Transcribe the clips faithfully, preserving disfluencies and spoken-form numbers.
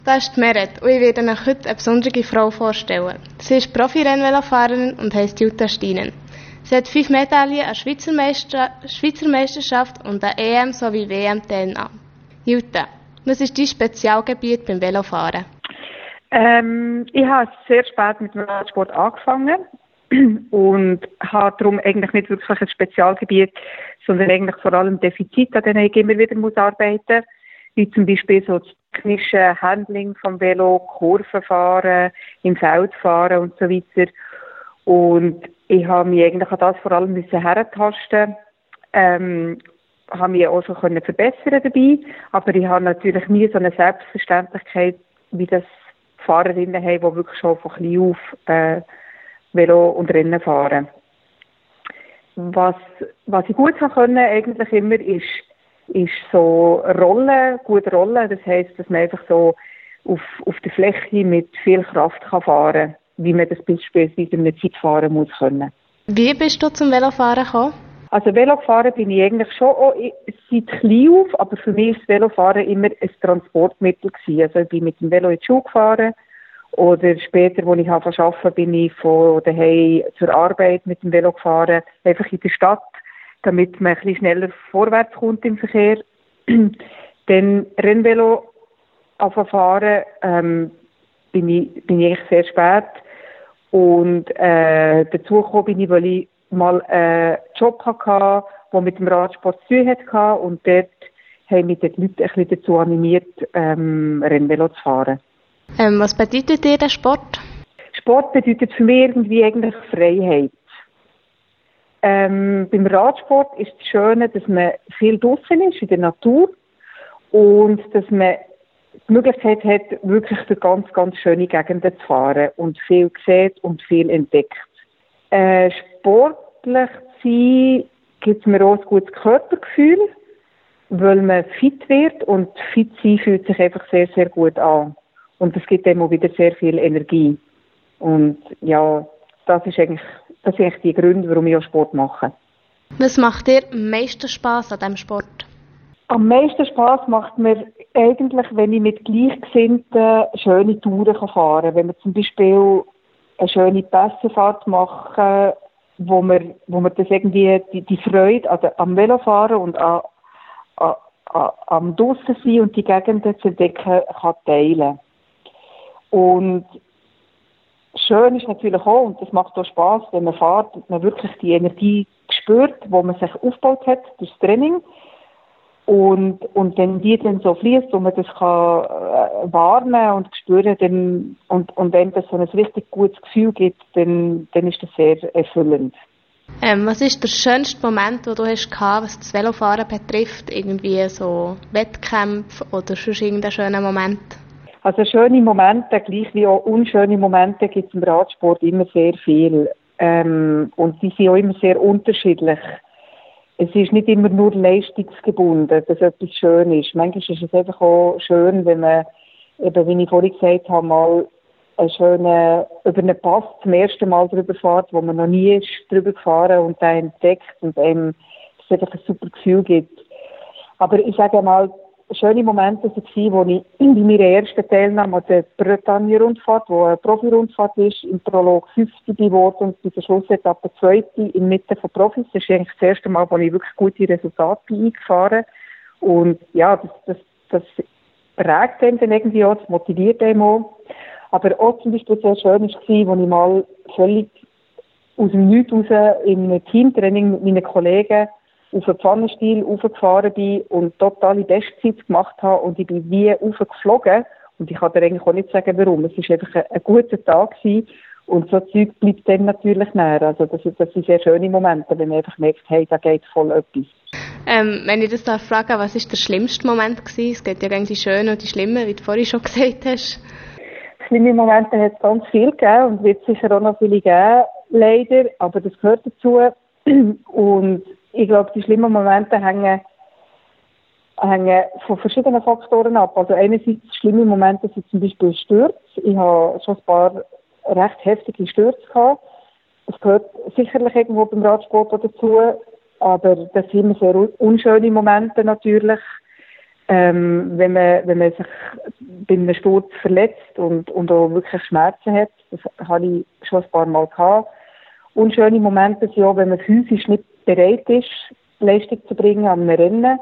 Das ist Meret und ich werde Ihnen heute eine besondere Frau vorstellen. Sie ist Profi-Rennvelofahrerin und heisst Jutta Steinen. Sie hat fünf Medaillen an Schweizer, Meister- Schweizer Meisterschaft und an E M sowie W M teilgenommen. Jutta, was ist dein Spezialgebiet beim Velofahren? Ähm, ich habe sehr spät mit dem Radsport angefangen und habe darum eigentlich nicht wirklich ein Spezialgebiet, sondern eigentlich vor allem Defizite, an denen ich immer wieder muss arbeiten muss, wie zum Beispiel so das technische Handling vom Velo, Kurvenfahren, im Feld fahren und so weiter. Und ich habe mich eigentlich an das vor allem müssen herentasten, ähm, habe mich auch so können verbessern dabei, aber ich habe natürlich nie so eine Selbstverständlichkeit, wie das Fahrerinnen haben, die wirklich schon von klein auf äh, Velo und Rennen fahren. Was, was ich gut kann können, eigentlich immer, ist, ist so Rollen, gut rollen. Das heisst, dass man einfach so auf, auf der Fläche mit viel Kraft kann fahren, wie man das beispielsweise in einer Zeitfahren muss können. Wie bist du zum Velofahren gekommen? Also Velofahren bin ich eigentlich schon auch seit klein auf, aber für mich ist das Velofahren immer ein Transportmittel gewesen. Also ich bin mit dem Velo in die Schule gefahren oder später, als ich arbeiten bin, bin ich von daheim zur Arbeit mit dem Velo gefahren, einfach in der Stadt, damit man ein bisschen schneller vorwärts kommt im Verkehr. Dann Rennvelo fahren ähm, bin ich, bin ich eigentlich sehr spät und äh, dazu gekommen bin ich, weil ich mal einen Job hatte, der mit dem Radsport zu tun hatte und dort haben mich die Leute ein bisschen dazu animiert, ähm, Rennvelo zu fahren. Ähm, was bedeutet dir der Sport? Sport bedeutet für mich irgendwie eigentlich Freiheit. Ähm, beim Radsport ist das Schöne, dass man viel draussen ist, in der Natur und dass man die Möglichkeit hat, wirklich durch ganz, ganz schöne Gegenden zu fahren und viel sieht und viel entdeckt. Äh, sportlich zu sein, gibt es mir auch ein gutes Körpergefühl, weil man fit wird und fit sein fühlt sich einfach sehr, sehr gut an. Und es gibt einem auch wieder sehr viel Energie. Und ja, das ist eigentlich, das sind eigentlich die Gründe, warum ich auch Sport mache. Was macht dir am meisten Spass an diesem Sport? Am meisten Spass macht mir eigentlich, wenn ich mit Gleichgesinnten schöne Touren fahren kann. Wenn wir zum Beispiel eine schöne Pässenfahrt machen, wo wir, wo wir das irgendwie, die, die Freude an der, am Velofahren und an, an, an, am draussen sein und die Gegenden zu entdecken, kann teilen. Und schön ist natürlich auch, und das macht auch Spass, wenn man fährt, dass man wirklich die Energie spürt, die man sich aufgebaut hat durchs Training. Und, und wenn die dann so fließt und man das kann äh, wahrnehmen und spüren, dann, und, und wenn das so ein richtig gutes Gefühl gibt, dann, dann ist das sehr erfüllend. Ähm, was ist der schönste Moment, den du hast gehabt, was das Velofahren betrifft? Irgendwie so Wettkämpfe oder sonst irgendein schöner Moment? Also schöne Momente, gleich wie auch unschöne Momente, gibt es im Radsport immer sehr viel. Ähm, und die sind auch immer sehr unterschiedlich. Es ist nicht immer nur leistungsgebunden, dass etwas schön ist. Manchmal ist es einfach auch schön, wenn man, eben, wie ich vorhin gesagt habe, mal einen schönen, über einen Pass zum ersten Mal drüber fährt, wo man noch nie ist drüber gefahren und den entdeckt und einem es einfach ein super Gefühl gibt. Aber ich sage mal, schöne Momente waren, wo ich in meiner ersten Teilnahme an der Bretagne-Rundfahrt, die eine Profi-Rundfahrt ist, im Prolog fünfte geworden und bei der Schlussetappe zweite in Mitte von Profis. Das ist eigentlich das erste Mal, wo ich wirklich gute Resultate bin eingefahren. Und ja, das, das, das prägt einen dann irgendwie auch, das motiviert einen auch. Aber auch zum Beispiel sehr schön war, als ich mal völlig aus dem Nichts raus in einem Teamtraining mit meinen Kollegen auf den Pfannenstiel raufgefahren bin und totale Bestzeit gemacht habe und ich bin wie raufgeflogen und ich kann dir eigentlich auch nicht sagen, warum. Es war einfach ein, ein guter Tag gewesen und so Zeug bleibt dann natürlich näher. Also das, das sind sehr schöne Momente, wenn man einfach merkt, hey, da geht voll etwas. Ähm, wenn ich das darf fragen, was war der schlimmste Moment gewesen? Es gibt ja die schönen und die schlimmen, wie du vorhin schon gesagt hast. Schlimme Momente hat es ganz viel gegeben und wird sicher auch noch viele geben, leider, aber das gehört dazu. Und ich glaube, die schlimmen Momente hängen, hängen von verschiedenen Faktoren ab. Also einerseits schlimme Momente sind zum Beispiel Stürze. Ich habe schon ein paar recht heftige Stürze gehabt. Das gehört sicherlich irgendwo beim Radsport dazu, aber das sind immer sehr unschöne Momente natürlich. Ähm, wenn man, wenn man sich bei einem Sturz verletzt und, und auch wirklich Schmerzen hat, das habe ich schon ein paar Mal gehabt. Unschöne Momente sind auch, wenn man physisch nicht bereit ist, Leistung zu bringen an einem Rennen.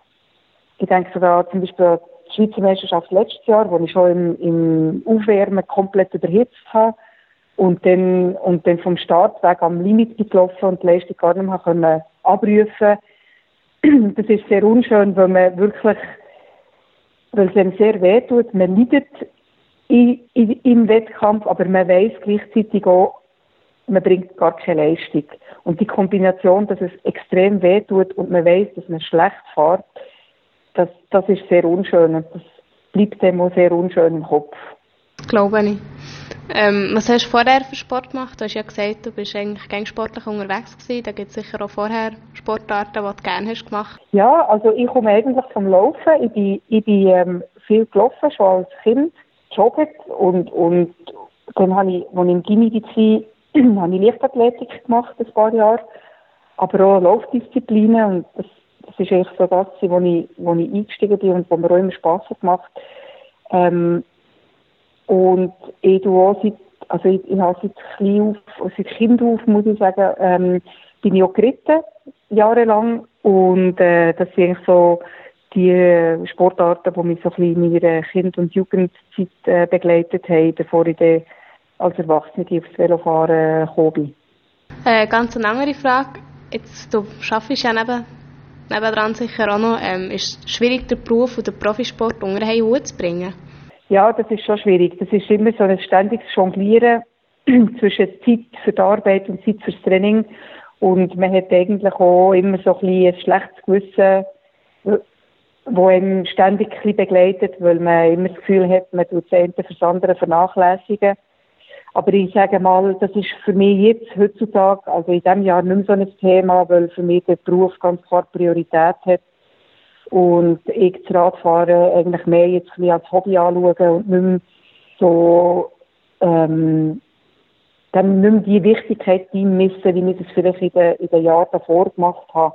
Ich denke sogar zum Beispiel an die Schweizer Meisterschaft letztes Jahr, wo ich schon im, im Aufwärmen komplett überhitzt habe und dann, und dann vom Startweg am Limit gelaufen und die Leistung gar nicht mehr können abrufen. Das ist sehr unschön, weil man wirklich, weil es einem sehr weh tut. Man leidet in, in, im Wettkampf, aber man weiss gleichzeitig auch, man bringt gar keine Leistung. Und die Kombination, dass es extrem weh tut und man weiss, dass man schlecht fährt, das, das ist sehr unschön und das bleibt dem auch sehr unschön im Kopf. Glaube ich. Ähm, was hast du vorher für Sport gemacht? Du hast ja gesagt, du bist eigentlich gern sportlich unterwegs gewesen. Da gibt es sicher auch vorher Sportarten, die du gerne hast gemacht. Ja, also ich komme eigentlich vom Laufen. Ich bin, ich bin ähm, viel gelaufen, schon als Kind, jogget und, und dann habe ich, als ich im Gimmi war, habe ich Leichtathletik gemacht, ein paar Jahre, aber auch Laufdisziplinen und das, das ist eigentlich so das, wo ich, wo ich eingestiegen bin und wo mir auch immer Spass gemacht hat. Ähm, Und ich tue auch seit, also ich, ich habe seit klein auf, seit Kind auf, muss ich sagen, ähm, bin ich auch geritten, jahrelang. Und, äh, das sind eigentlich so die Sportarten, die mich so ein bisschen in meiner Kind- und Jugendzeit äh, begleitet haben, bevor ich dann als Erwachsene aufs Velofahren gekommen bin. Äh, ganz eine andere Frage. Jetzt, du arbeitest ja neben, nebendran sicher auch noch. Ähm, ist es schwierig, den Beruf und den Profisport unter einen Hut zu bringen? Ja, das ist schon schwierig. Das ist immer so ein ständiges Jonglieren zwischen Zeit für die Arbeit und Zeit fürs Training. Und man hat eigentlich auch immer so ein, bisschen ein schlechtes Gewissen, das einem ständig ein bisschen begleitet, weil man immer das Gefühl hat, man tut das eine für das andere vernachlässigen. Aber ich sage mal, das ist für mich jetzt, heutzutage, also in diesem Jahr nicht mehr so ein Thema, weil für mich der Beruf ganz klar Priorität hat. Und ich das Radfahren eigentlich mehr jetzt ein bisschen als Hobby anschaue und nicht mehr so, ähm, dann nicht mehr die Wichtigkeit einmessen, wie ich das vielleicht in den, in den Jahren davor gemacht habe.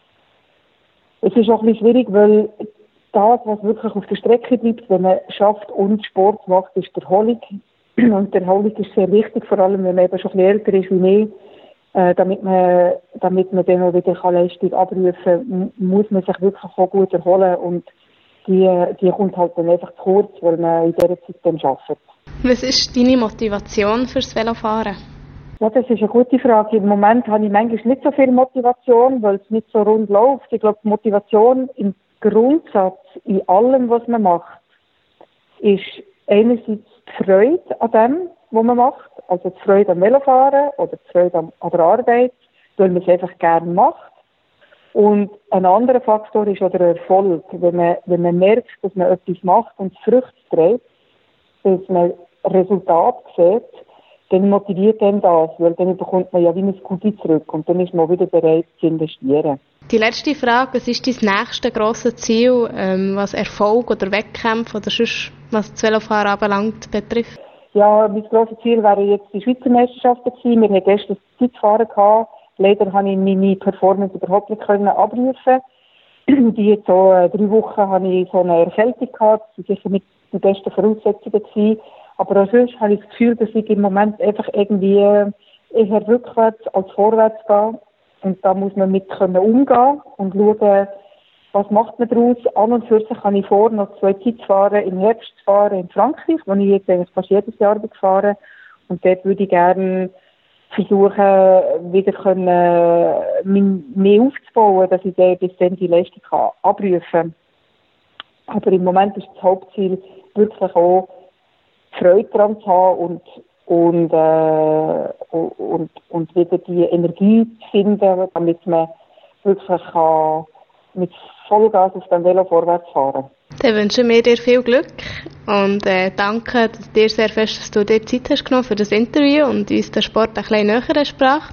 Es ist auch ein bisschen schwierig, weil das, was wirklich auf der Strecke bleibt, wenn man schafft und Sport macht, ist die Erholung. Und die Erholung ist sehr wichtig, vor allem wenn man eben schon ein bisschen älter ist wie ich. Äh, damit man, damit man dann auch wieder Leistung abrufen kann, muss man sich wirklich auch gut erholen und die, die kommt halt dann einfach zu kurz, weil man in dieser Zeit dann arbeitet. Was ist deine Motivation fürs Velofahren? Ja, das ist eine gute Frage. Im Moment habe ich manchmal nicht so viel Motivation, weil es nicht so rund läuft. Ich glaube, die Motivation im Grundsatz in allem, was man macht, ist einerseits die Freude an dem, was man macht, also die Freude am Velofahren oder die Freude an, an der Arbeit, weil man es einfach gerne macht. Und ein anderer Faktor ist auch der Erfolg, wenn man, wenn man merkt, dass man etwas macht und es Früchte trägt, dass man Resultat sieht, dann motiviert einen das, weil dann bekommt man ja wie ein Gute zurück und dann ist man wieder bereit zu investieren. Die letzte Frage, was ist dein nächstes grosses Ziel, ähm, was Erfolg oder Wettkämpfe oder sonst, was das Velofahren anbelangt, betrifft? Ja, mein grosses Ziel wären jetzt die Schweizer Meisterschaften gewesen. Wir hatten gestern Zeitfahren gehabt. Leider konnte ich meine Performance überhaupt nicht abrufen. Die jetzt so äh, drei Wochen hatte ich so eine Erkältung gehabt. Das war sicher nicht die besten Voraussetzungen gewesen. Aber auch sonst habe ich das Gefühl, dass ich im Moment einfach irgendwie eher rückwärts als vorwärts gehe. Und da muss man mit können umgehen und schauen, was macht man daraus. An und für sich habe ich vor, noch zwei Zeitfahren im Herbst zu fahren in Frankreich, wo ich jetzt eigentlich fast jedes Jahr gefahren. Und dort würde ich gerne versuchen, wieder können, mehr aufzubauen, dass ich dann bis dann die Leistung kann abrufen kann. Aber im Moment ist das Hauptziel wirklich auch Freude daran zu haben und, und, äh, und, und wieder die Energie zu finden, damit man wirklich kann mit Vollgas auf dem Velo vorwärts fahren. Dann wünschen wir dir viel Glück und äh, danke dir sehr fest, dass du dir Zeit hast genommen für das Interview und uns den Sport ein bisschen näher hast gebracht.